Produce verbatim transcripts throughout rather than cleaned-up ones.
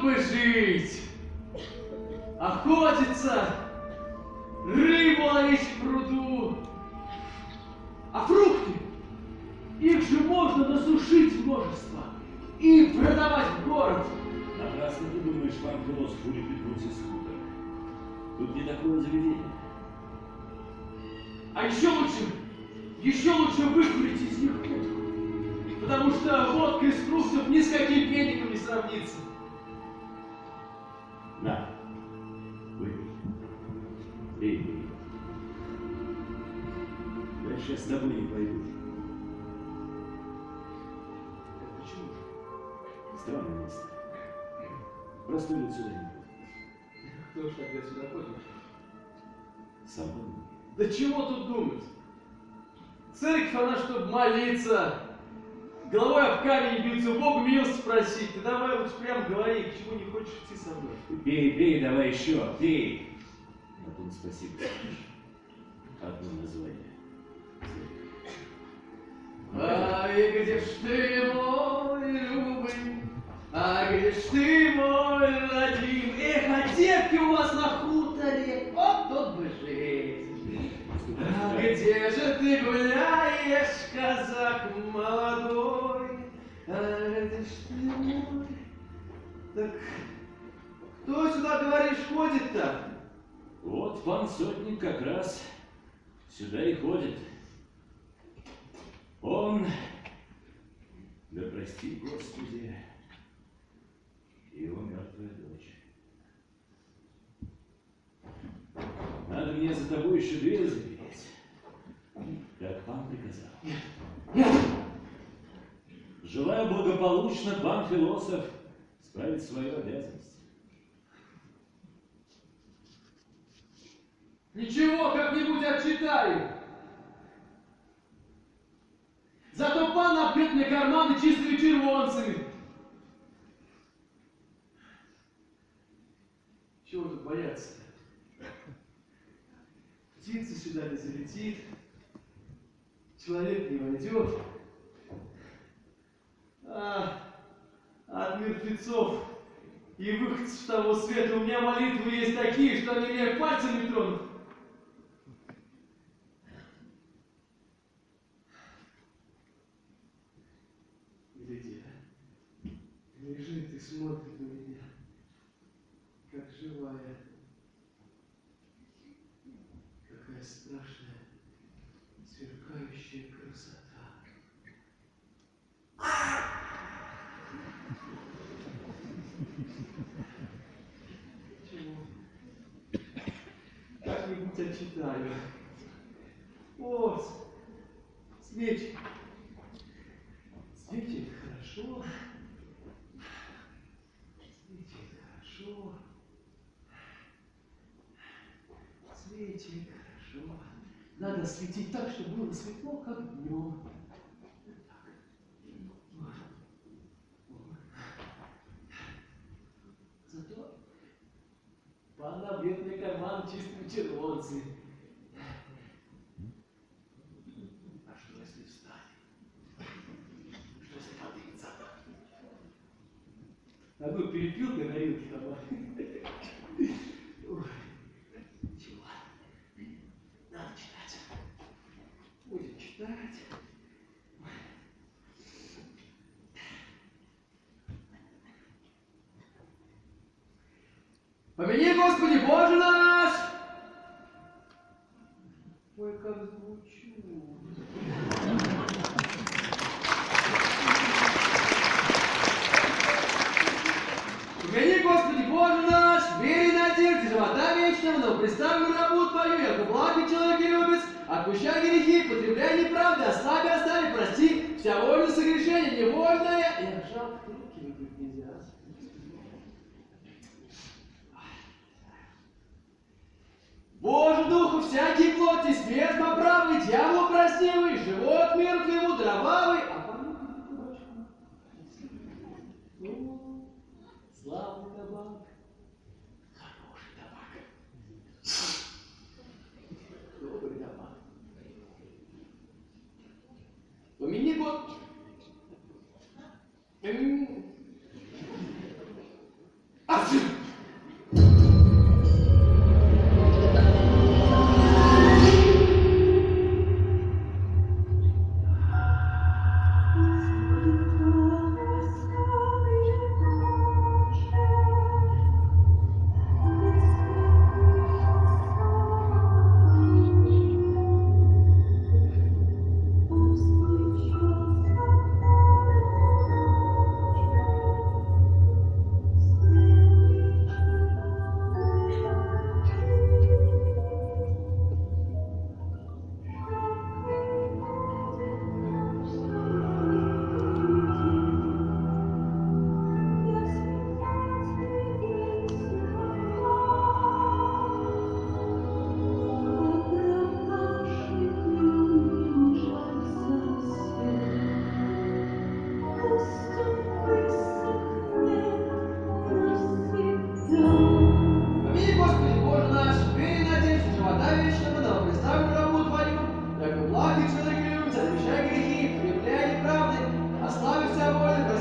тут бы жить, охотиться, рыбу ловить в пруду. А фрукты, их же можно насушить множество и продавать в город. Напрасно ты думаешь, пан философ улепит грудь из хутора. Тут не такое заведение. А еще лучше, еще лучше выкурить из них водку. Потому что водка из фруктов ни с каким пенником не сравнится. На, выпей. Пей, пей. Дальше я с тобой не пойду. Почему же? Странное место. Простой люд сюда не ходит. Кто ж тогда сюда ходит? Сам подумай. Да чего тут думать? Церковь, она, чтобы молиться, головой об камень биться, Богу милости просить. Ты давай лучше прямо говори, к чему не хочешь идти со мной. Пей, пей, давай еще, пей. Потом спасибо скажешь. Одно название. Ай, где ж ты, мой любый, а где ж ты, мой родим? Эх, а девки у вас на хуторе, вот тут бы жить. А где же ты гуляешь, казак молодой? А где ж ты мой? Так кто сюда, говоришь, ходит-то? Вот пан сотник как раз сюда и ходит. Он, да прости Господи, его мертвая дочь. Надо мне за тобой еще дверь запереть, как пан приказал. Нет. Желаю благополучно, пан философ, справить свою обязанность. Ничего, как-нибудь отчитаю. Зато пан набьет мне карманы чистыми червонцами. Чего тут бояться-то? Птица сюда не залетит, человек не войдет. А от мертвецов и выходцев с того света у меня молитвы есть такие, что они меня пальцем не тронут. Гляди, а? Лежит и смотрит на меня, как живая. Какая страшная, сверкающая красота. Чего? Как-нибудь отчитаю. Вот, свечи. Свечи — это хорошо. Свечи — это хорошо. Свечи — это хорошо. Надо светить так, чтобы было светло, как днем. Зато пан набьет мне карман чистыми червонцами. А что если встанет? Что если подымется? А ну, перепил ты на рилке дома. Ничего. Надо читать. Будем читать. Помяни, Господи, Боже наш! Ой, как звучу. Помяни, Господи, Боже наш, вере и надежде живота вечного, но представим рабу Твою, яко благо человек и любец, отпущай грехи, потребляй неправды, ослаби, остави, прости, вся вольно согрешение, невольное. Я жалко, руки выпить нельзя. Боже духу, всякий плоти, смерть поправый, дьяволу простивый, живот мертвый ему дровавый, а понюхай табачку. Ну, славный табак, хороший табак, добрый табак. Помяни год.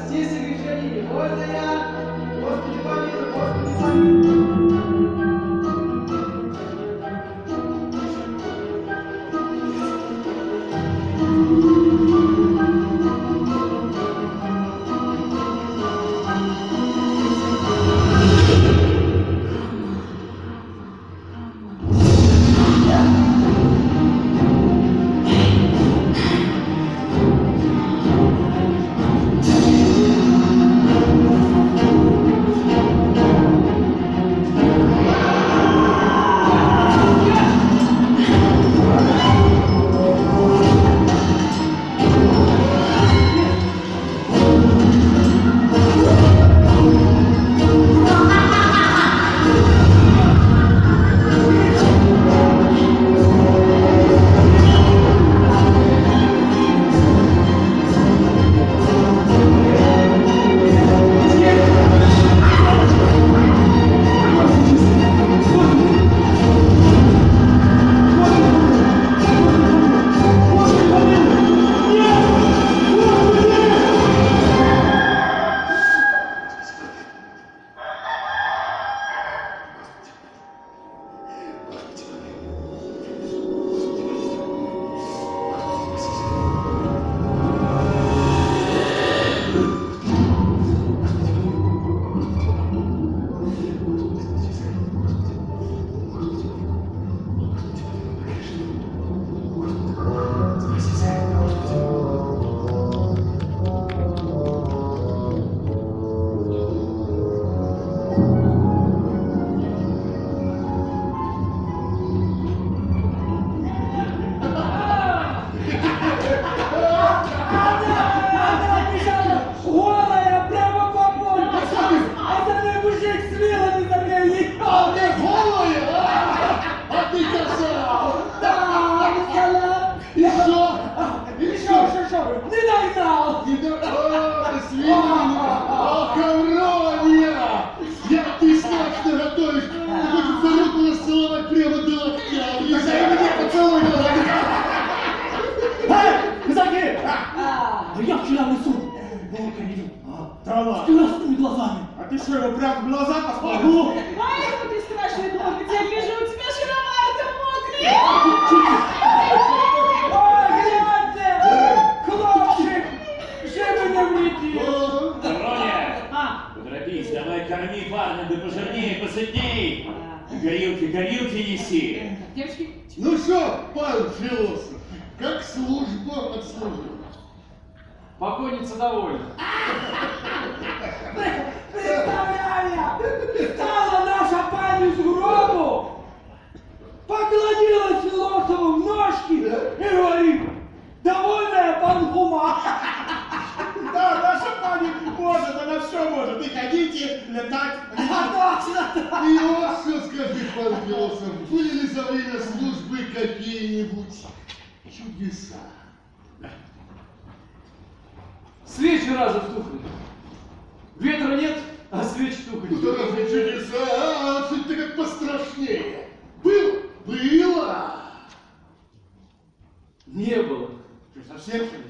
все согрешения невольные, Господи помилуй, Господи помилуй. Я вчера в лесу волка видел. Да С ладно. красными глазами. А ты что, его прям в глаза посмотрел? Ого! Ай, ты страшный долго, я вижу, у тебя шаровары-то мокрые. Ой, гляньте! Хлопчик! Живо не влетит! Роня, А, поторопись, давай корми парня, да пожирнее, посытней. Горилки, горилки неси. Девочки, Ну что, пан философ, как служба отслужил? Покойница довольна. представляю! Стала наша память в гробу, поклонилась философу в ножки и говорит: довольная пан Хума! Да, наша пани может, она все может. И ходите, летать. А точно! И вот что скажи, пан философ, были ли за время службы какие-нибудь чудеса? Свечи раза втухли. Ветра нет, а свечи тухли. Ну, разве чудеса? А, что-то как пострашнее. Было? Было! Не было. Что, совсем что ли?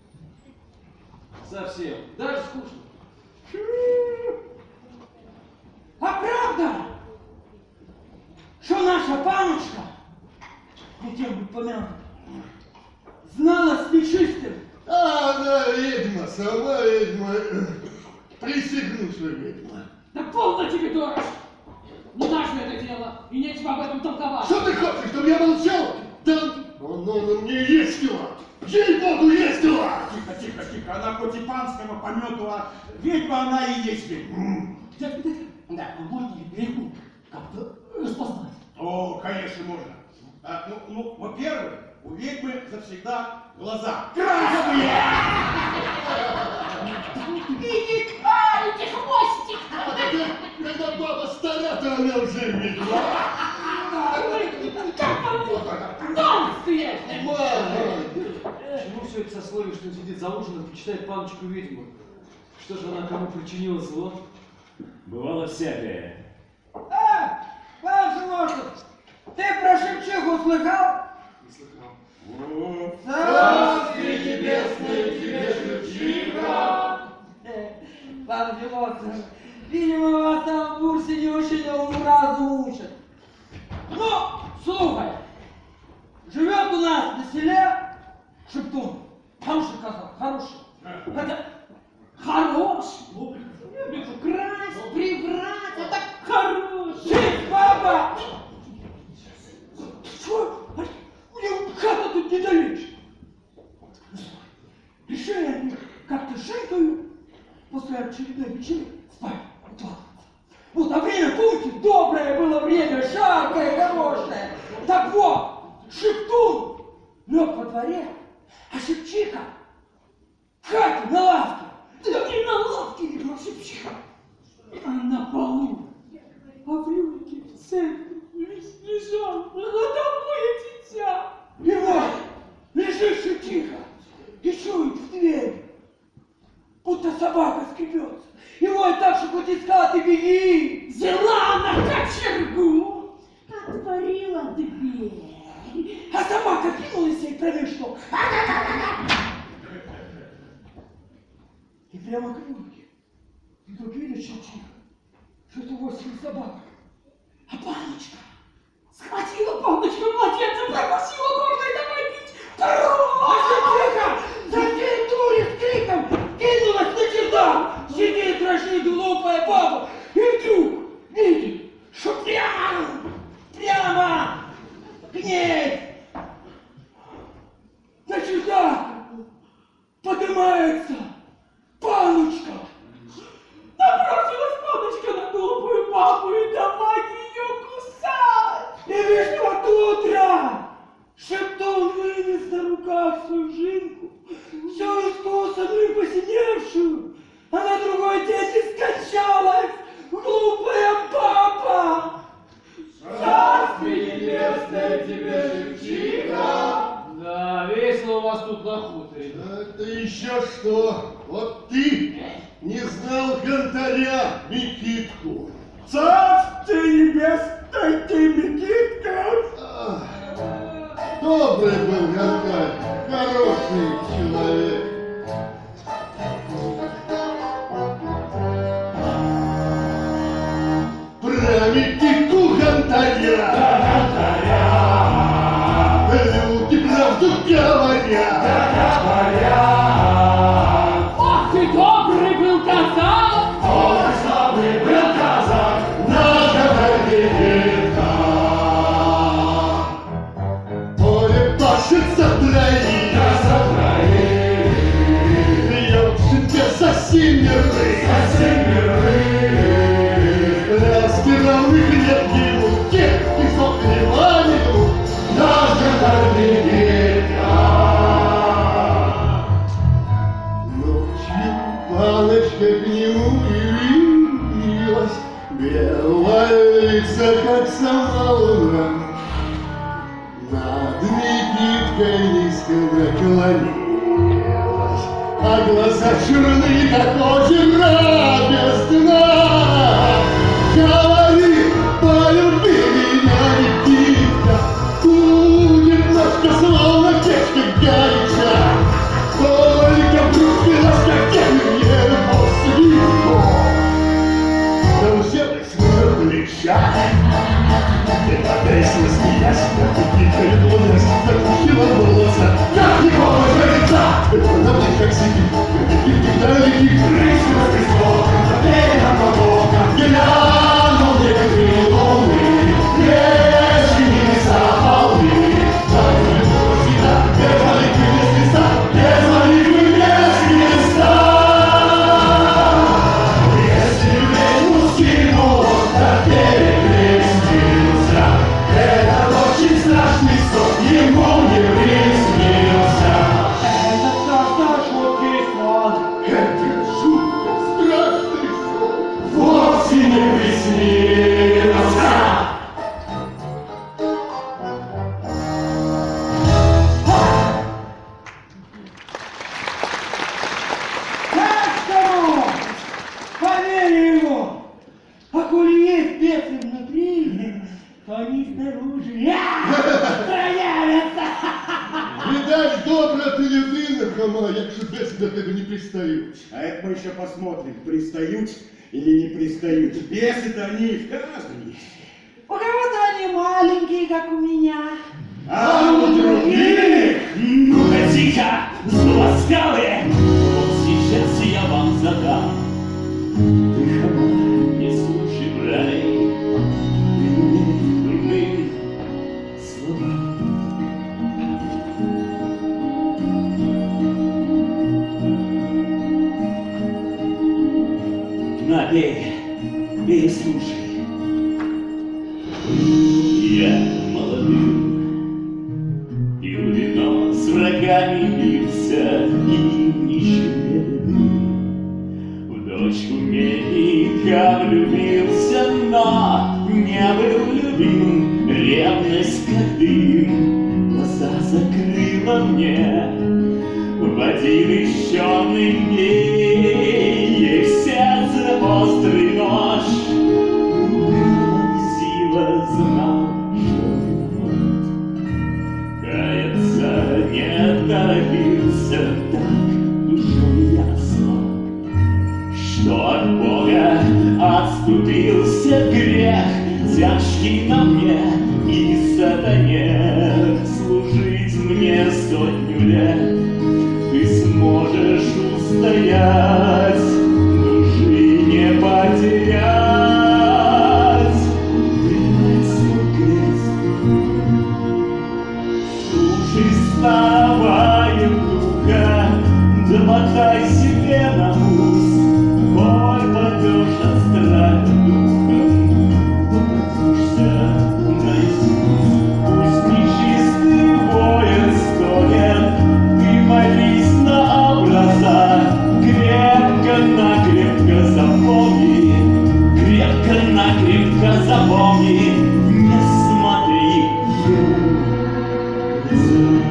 Совсем. Даже скучно. А правда, что наша паночка, хотел бы помянуть, знала с нечистым? А, она ведьма, сама ведьма. Присягну, что ведьма. да полно тебе, дорож. Не наше это дело, и нечего об этом толковать. Что ты хочешь, чтобы я молчал? Да он, он, он мне есть дела. Ей-богу, есть дела. Тихо, тихо, тихо. Она хоть и панскому помету, а ведьма она и есть ведьма. Дядька, дядька, да, а можно ли ведьму как-то распознать? О, конечно, можно. А, ну, ну, во-первых, у ведьмы завсегда глаза красные. И не кайте хвостик. А когда, когда баба стара, то она уже ведьма. Как вам толстые. Мама. Почему все это сословие, что он сидит за ужином и читает паночку ведьму? Что же она кому причинила зло? Бывало всякое. А, пан философ, ты про Шевчиху слыхал? Не слыхал. О, Царствие небесное тебе, Шевчиха! Э, пан философ. Видимо, вас там в бурсе не очень уму-разуму учат. Ну, слухай. Живет у нас на селе Шептун. Хороший казак, хороший. Хотя, Хороший. Любит украсть, приврать, а так хороший. жить, баба! Что? У него хата тут недалече. Решили они как-то шейкаю после очередной вечеринки спать, укладываться. Вот, а время, помните, доброе было время, жаркое, хорошее. Так вот, Шептун лег во дворе, а Шепчиха в хате на лавке. Да не на лавке легла Шепчиха, а на полу. А в люльке в центре лежал голодовое дитя. И вот, лежит Шепчиха и чует в дверь, будто собака скребется. И вот так, что хоть из хаты беги. Взяла на кочергу, отворила дверь. А собака кинулась ей промеж ног. И прямо к люльке. И тут видишь, Шепчиха, что это вовсе не собака, а паночка. Схватила палочку младенца, прокусила горло и давай пить. А Шепчиха за всей дури с криком кинулась на чердак. Сидит, дрожит глупая баба. И вдруг видит, что прямо, прямо к ней на чердак поднимается паночка. Набросилась палочка на глупую бабу и давай ее кусать. И лишь под утро Шептун вынес на руках свою жинку, всю искусанную и посиневшую, а на другой день и скончалась глупая баба. Царствие небесное тебе, Шепчиха! Да, весело у вас тут на хуторе. Это еще что? Вот ты не знал гонтаря Микитку. Царствие небесное ты, Микитка! Ах, добрый был гонтарь, хороший человек. Про Микитку гонтаря, люди правду говорят. Ох, ты добрый был казак. Поле пашет за троих, льет тебе за семерых, разбирал и хлеб ему, тех и сохлеванию, даже ночью палочка к нему явилась, белое лицо, как сама луна. Над Микиткой низко наклонилась, а глаза черные, как озеро без дна. Говорит, полюби меня, Микитка, будет ножка, словно печка горяча. Только вдруг ты раскатил его свитку, да уселась на плечах. Ты потрясла, смеясь, как Микитка любовалась, закусила волоса, как его жреца. Это на мне как сидит, как Микитки далеки, крыси на песок, на помока. Глянул мне крылоны, леши небеса полны, жаль любовь всегда, без молитвы, без Христа, без молитвы, без Христа. Если ведьму скинул, так перекрестился, это очень страшный сон, ему не приснился. Это страшно жуткий сон. Это жутко страшный сон, вовсе не приснился. Каждому по мере его, а коли есть бесы внутри, то они снаружи проявятся. Видать, добра ти людина, Хома, якщо без до тебе не пристают. А это мы еще посмотрим, пристают или не пристают. Бесы-то они в каждом есть. У кого-то они маленькие, как у меня. А у других... Ну-ка, тихо, злоскалые! Вот сейчас я вам задам. Ты, хама, не слушай, брай, ты не верь дурным словам. Напей и слушай. Я молодым и в вино с врагами бился, и нищим бедный. В дочку мельника влюбился, но не был любим. Ревность, как дым, глаза закрыла мне. В один из черных дней ей в сердце острый нож сила знал, что виноват. Каяться не торопился, так душой я слаб, что от Бога отступился грех тяжкий на мне и сатане. Служить мне сотню лет ты сможешь устоять, души не потерять. Принять свой крест, слушай старого евнуха, да мотай себе на ус, коль падешь от страха духом, попадешься наизусть. Пусть нечистый воин стонет, ты молись на образа, крепко-накрепко запомни, крепко-накрепко запомни, не смотри ему в глаза.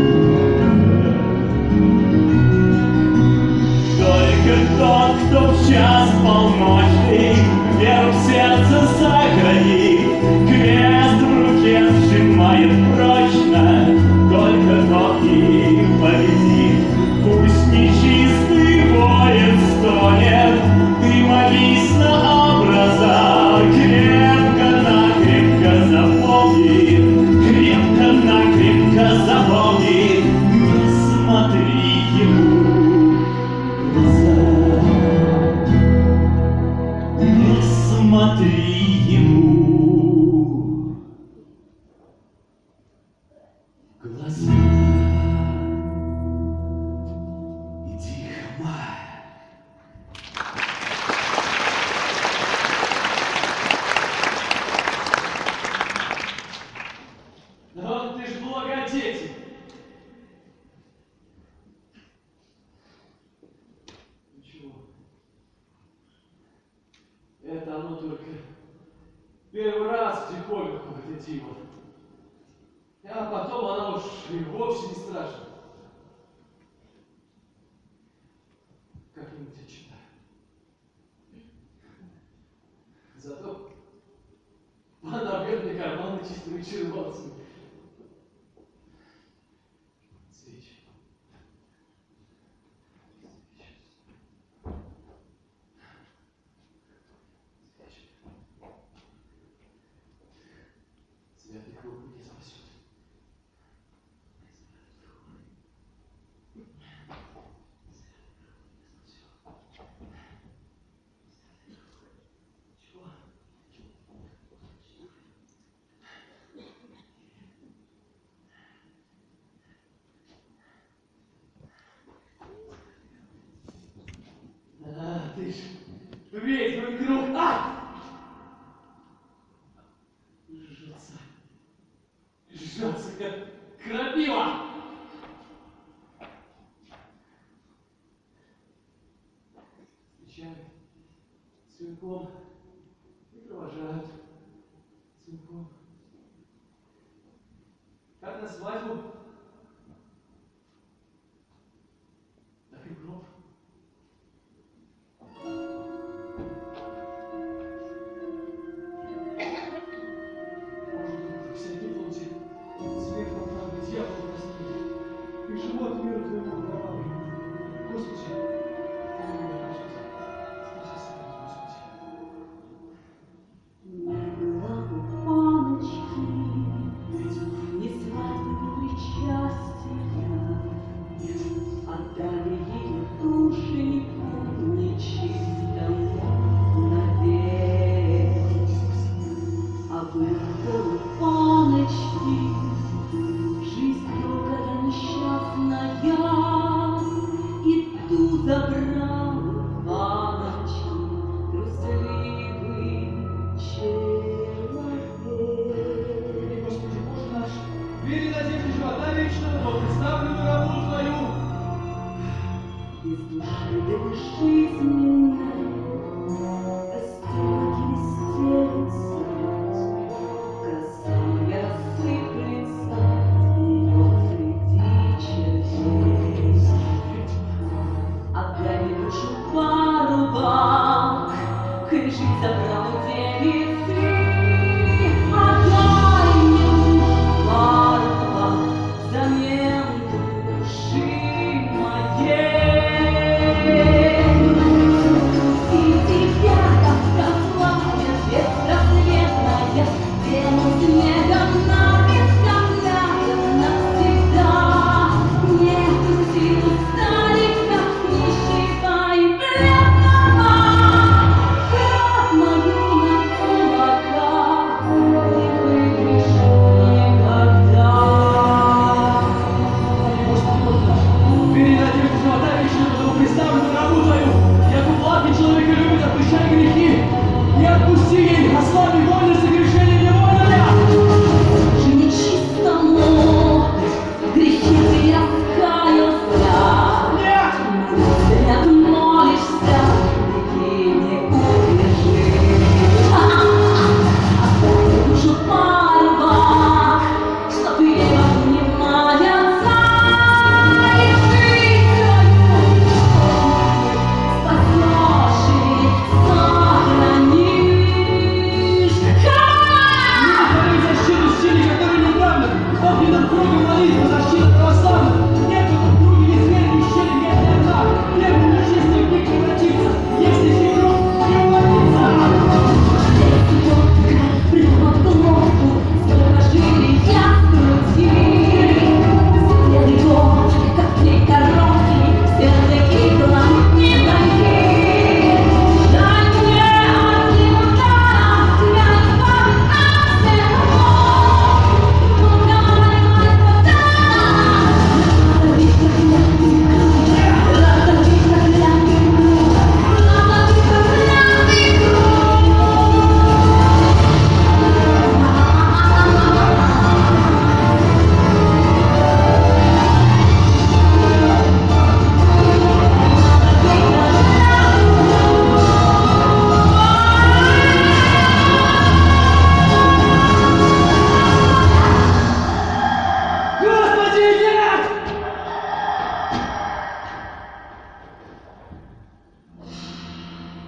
Только тот, кто в час полночный веру в сердце сохранит, крест в руке сжимает прочно, только тот и победит. Пусть нечистый воин стонет, ты молись на образа, крепко-накрепко запомни, крепко-накрепко запомни, не смотри ему в глаза, не смотри ему в глаза. Иди, хама. Да ты ж благодетель. Ничего. Это оно только первый раз диковинку это диво. А потом она уж и вовсе не страшна. Как-нибудь я читаю. Зато понабьет мне карманы чистыми червонцами. Свечи. Свечи. Святых рук не спасет. А, ты ж ведьма и круг. А! Жжется. Жжется, как крапива. Встречают с венком и провожают с венком. Как на свадьбу, так и в гроб. Смерть, правда, дьявол простит, и живот мира твоего кровавый. Господи,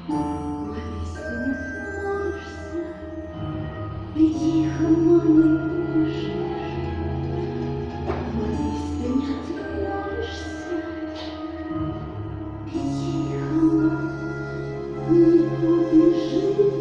Тихо молишься, молись, ты не отвернешься, ты тихо не убежишь.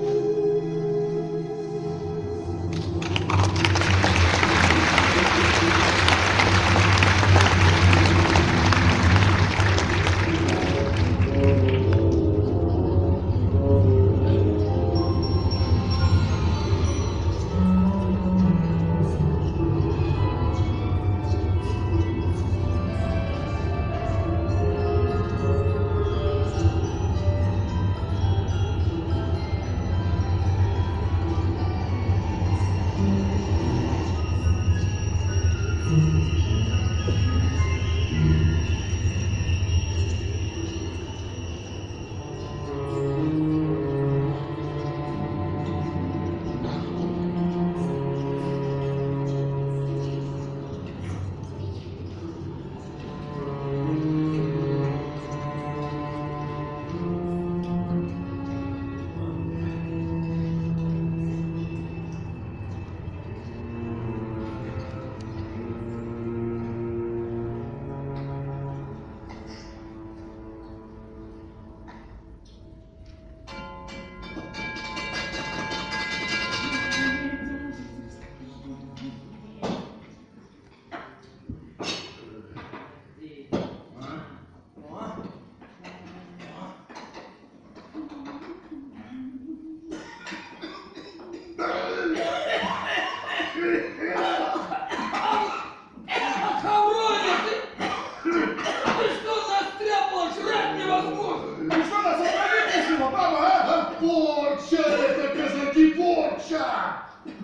Порча, это казаки, порча!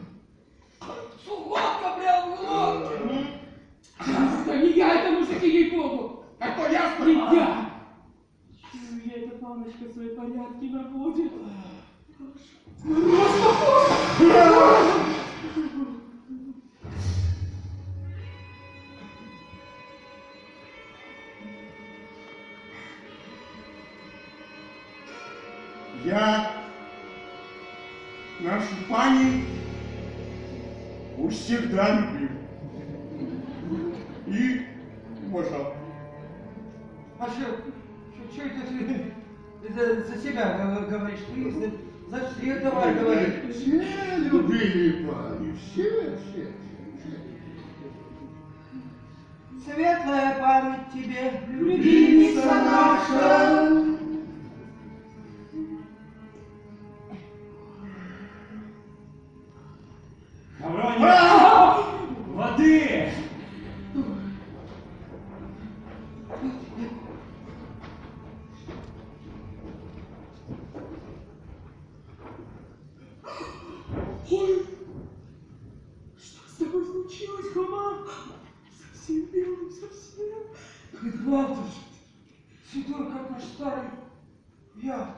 Сухотка прям в лодке. Да не я, это мужики, ей-богу! А то я Не я! Чую я, эта паночка свои порядки наводит. Я нашу пани всегда любил и уважал. А что, что это ты за, за себя гов- говоришь? Ты за, за всех давай говори. Все любили пани, все, все. Светлая память тебе, любимица наша. Гавроня! Воды! Ой, что с тобой случилось, Хома? Совсем белый, совсем. И правда же, седой, как наш старый я.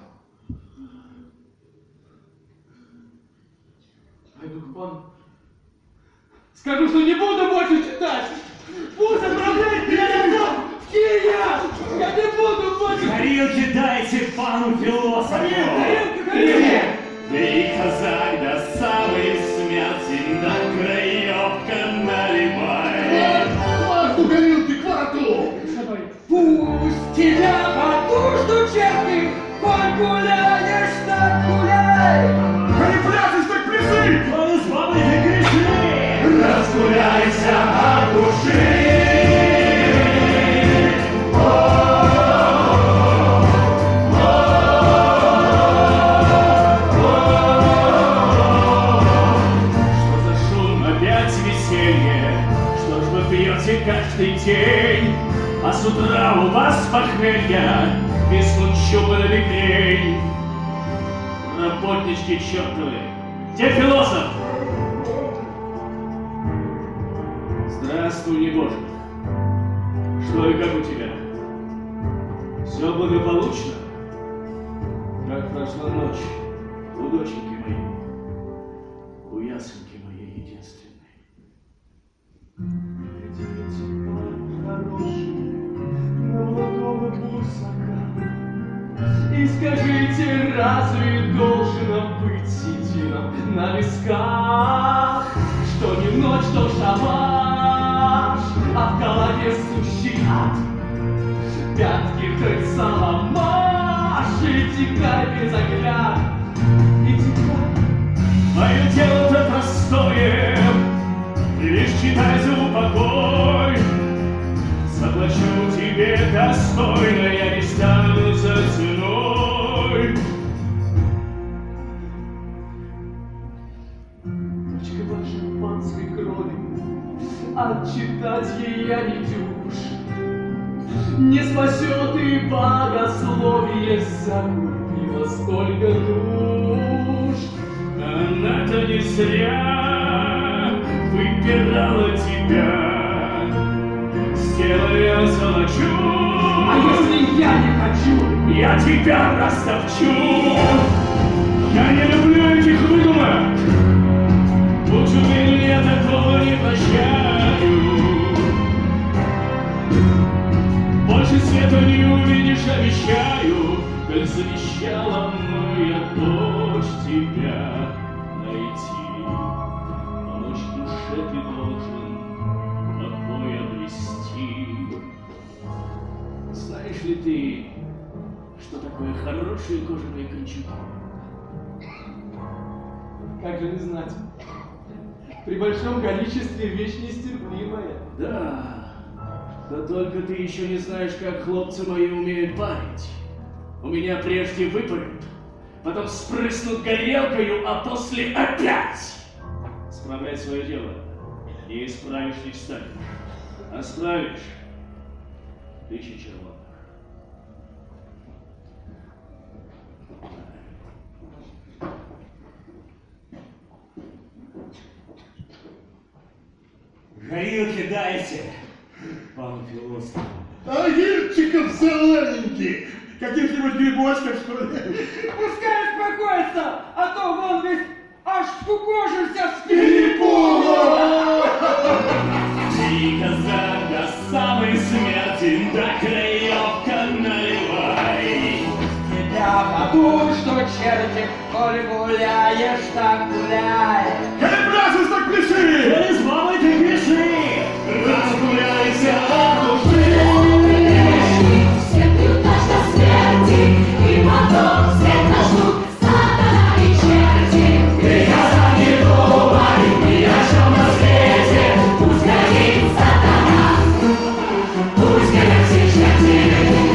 Пойду к пану. Скажу, что не буду больше читать. Пусть отправляет меня назад в Киев. Я не буду больше. Горилки дайте пану философу! Горилка, горилка! И казак до самой смерти до краевка наливай. Кварту, горилки, кварту! Пусть тебя подушку черти, коль гуляешь, так гуляй. Манипуляции, так плясы! Он с бабой загреши! Разгуляйся от души! Что за шум, опять веселье? Что ж вы пьете каждый день? А с утра у вас похмелья виснут щупы на бекрень. Работнички чертовы! Где философ? Здравствуй, небожик. Что и как у тебя? Все благополучно? Как прошла ночь у доченьки моей, у ясеньки моей единственной? Глядите, пан хороший, на молодого гусака, и скажите свете разве должен быть единым на висках? Что не ночь, то шабаш, а в голове сущий ад. Пятки хоть саламаш, и текай без огляд, и текай. Мое дело-то простое, лишь читай за упокой. Заплачу тебе достойно, я не стану за ценой. Точка вашей шампанской крови, отчитать ей я не дюж. Не спасет и богословие, закупила столько душ. Она-то не зря выбирала тебя. Сделай я залочу, А если я не хочу? я тебя растопчу. Я не люблю этих выдумок, будь уверен, я такого не прощаю. Больше света не увидишь, обещаю, как завещала моя дочь тебя найти. Помочь душе ты должен покой обрести. Знаешь ли ты, что такое хорошие кожаные кончуги? Как же не знать? При большом количестве вещь нестерпимая. Да, да только ты еще не знаешь, как хлопцы мои умеют парить. У меня прежде выпарят, потом спрыснут горелкою, а после опять. Справляй свое дело, не исправишь, не встанешь. А справишь — тысяча червонных. Горилки дайте, пан философ. Агирчиков солоненьких. Каких-нибудь грибочков, что ли? Пускай успокоится, а то вон весь аж скукожился с Перепуга! Ты, казак, до самой смерти, до краев наливай. Тебя потому, что чертик, коль гуляешь, так гуляй. Колебразус, так пляши! Да не с мамой ты пиши, разгуляйся от души. Все пьют наш до смерти, и потом всех нажмут сатана и черти. Ты казак, не думай ни о чем на свете, пусть горит сатана, пусть горят все черти.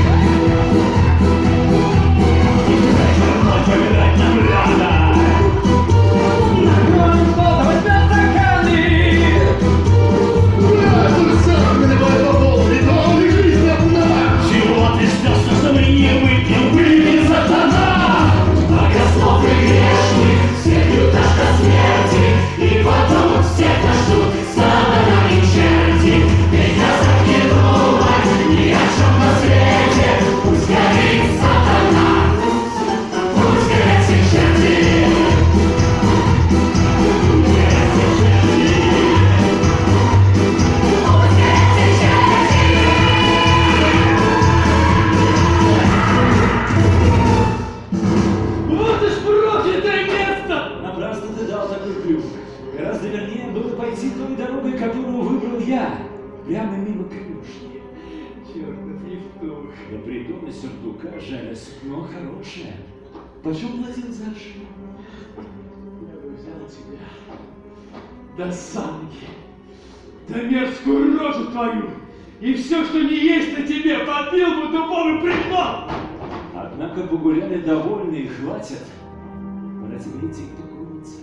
Помирать нам рано. Народ, кто возьмет стаканы? Разум сам наливай по полу, и новой жизни одна. Чего ты ждешь, что мы не выпьем, выпьем сатана? Богослов и грешник, все бьют аж до смерти, и потом всех нажмут сатана и черти. Ты, казак, не думай ни о чем на свете, пусть горит сатана, пусть горят все черти. Пусть горят все черти. Пусть горят все черти. Вот уж проклятое место! Напрасно ты дал такой клюв. Гораздо вернее было пойти той дорогой, которую выбрал я, прямо мимо конюшни. Чертов Евтух. Да придумай сюртука, жалость, но хорошая. Почем платил за шею? Я бы взял тебя до санки, да мерзкую рожу твою, и все, что не есть на тебе, побил бы дубовый прикол! Однако погуляли довольны и хватит. Пора тебе идти к духовнице.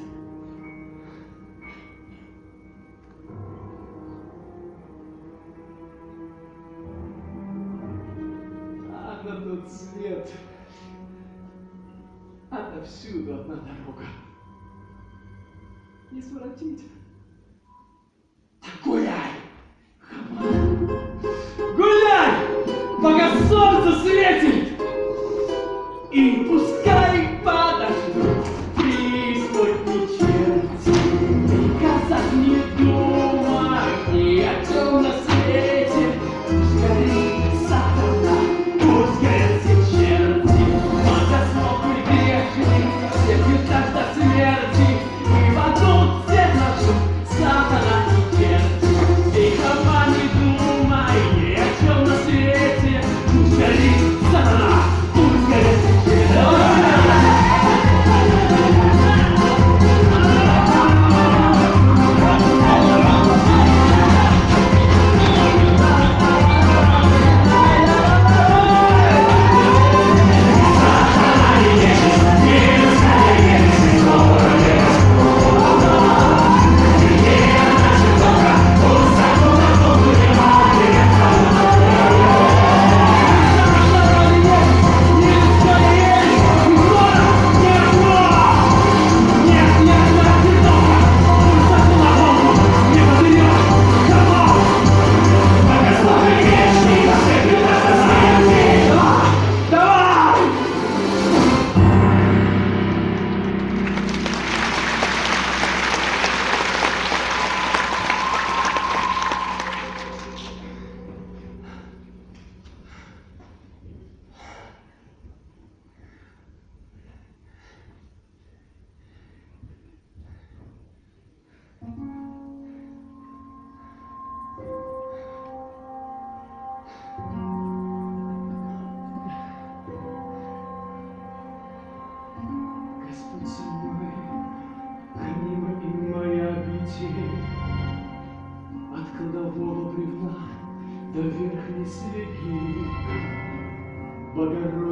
А на тот свет отовсюду одна дорога. Не своротить. Так гуляй! Гуляй! Пока солнце светит! И пускай подождут преисподней черти. Ты, казак, не думай ни о чем на свете. Пусть горит сатана, пусть горят все черти. Богослов и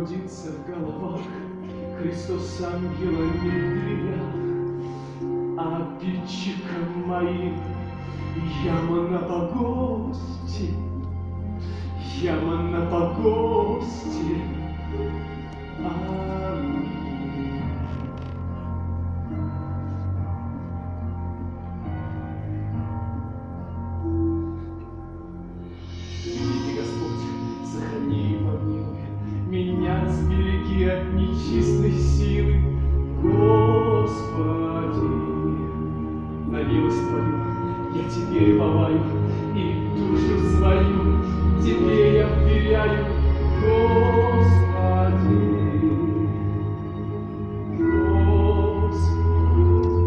трудится в головах, Христос с ангелами в дверях, а обидчикам моим яма на погосте, яма на погосте. Аминь. Великий Господь, сохрани и помилуй меня, сбереги от нечистой силы, Господи. На милость Твою я Тебе уповаю, и душу свою Тебе я вверяю, Господи. Господи.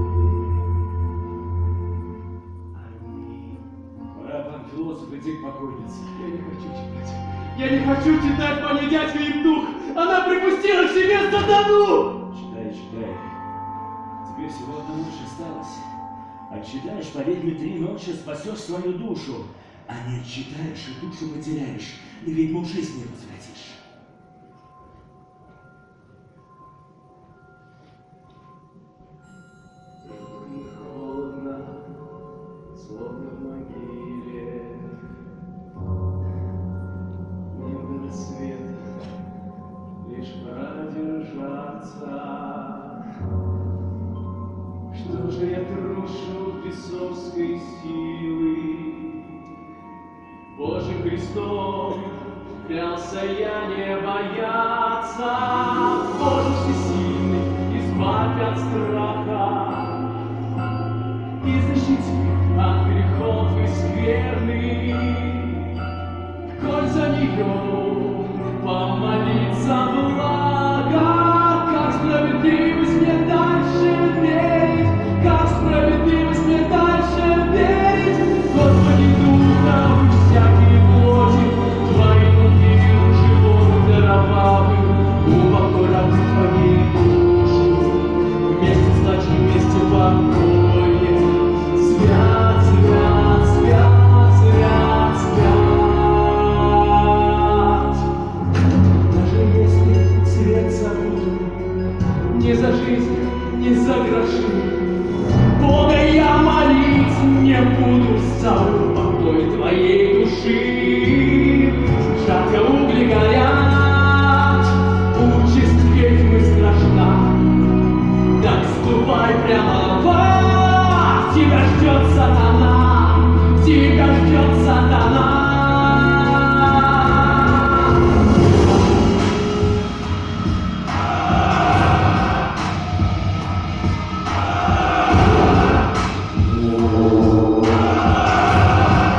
Аминь. Пора, Панфилософ, идти к покойнице. Я не хочу читать. Я не хочу читать, пани дядька Евнух. Она припустила к себе сатану. Читай, читай. Тебе всего одна ночь осталась. Отчитаешь, поверь мне, три ночи, спасешь свою душу. А не отчитаешь и душу потеряешь, и ведьму в жизнь не возвратишь. И холодно, словно в могиле. Не до рассвета, лишь продержаться. Что же я трушу бесовской силы? Божьим Христом клялся я не бояться. Боже всесильный, избавь от страха и защити от грехов и скверны. Коль за нее помолиться благо, как справедливость мне дальше верить, как справедливость мне дальше верить. Господи, Духа, всякие плоти Твоим миру живот даровавым, глубоко раб Твоей душу, вместе с ночью, вместе покое. Свят, свят, свят, свят, свят. Даже если свет забуду, не за жизнь, не за гроши, Бога я молить не буду за упокой Твоей души. Жарко угли горят, участь ведьмы страшна. Так ступай прямо в ад, тебя ждет сатана, тебя ждет сатана. Oh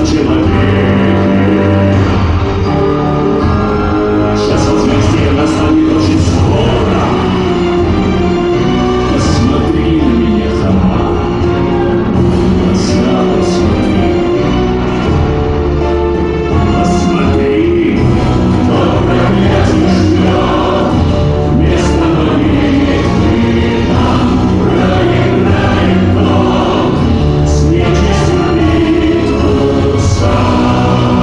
человеке. Сейчас возмездие настанет очень скоро. Посмотри на меня, Хома. Глаза посмотри. Посмотри, кто проклятий ждет. Вместо молитвы нам проиграет Бог. С нечистью битву сам.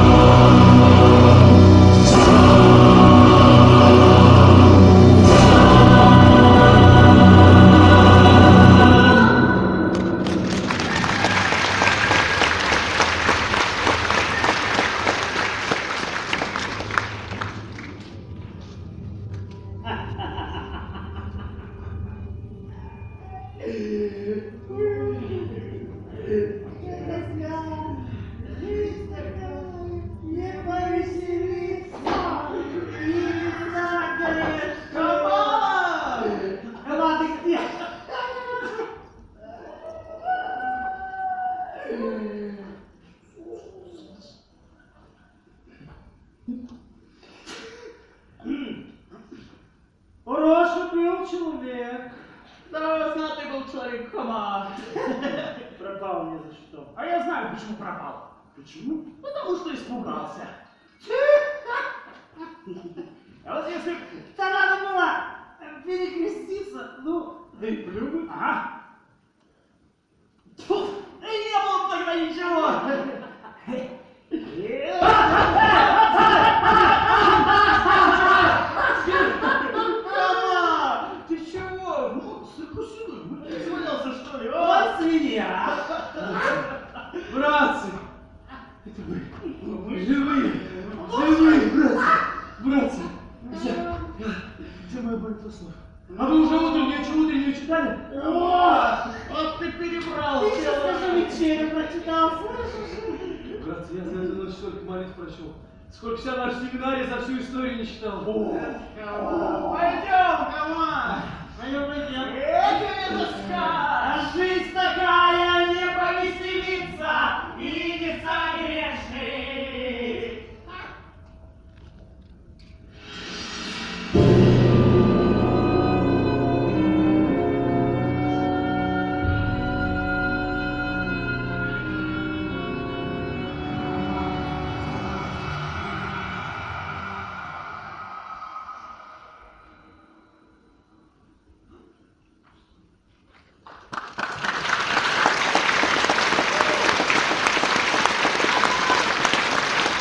Хороший был человек. Да, знатный был человек, Хома. Пропал ни за что. А я знаю, почему пропал. Почему? Потому что испугался. А вот если то надо было перекреститься, ну, Да и плюнуть. ага. Тьфу, и не было тогда ничего. Хома, ты чего? Ну, закусил, ну, ты свалился, что ли? Вот свинья. Братцы, это вы, живые, живые, братцы, братцы. Я, где моя братослав? А вы уже утром ничего утреннего читали? О, вот ты перебрал. Ты сейчас даже вечером прочитал, слышишь? Братцы, я за эту ночь столько молитв прочел. Сколько вся наша семинария за всю историю не читал. Пойдем, Хома. Пойдем, пойдем.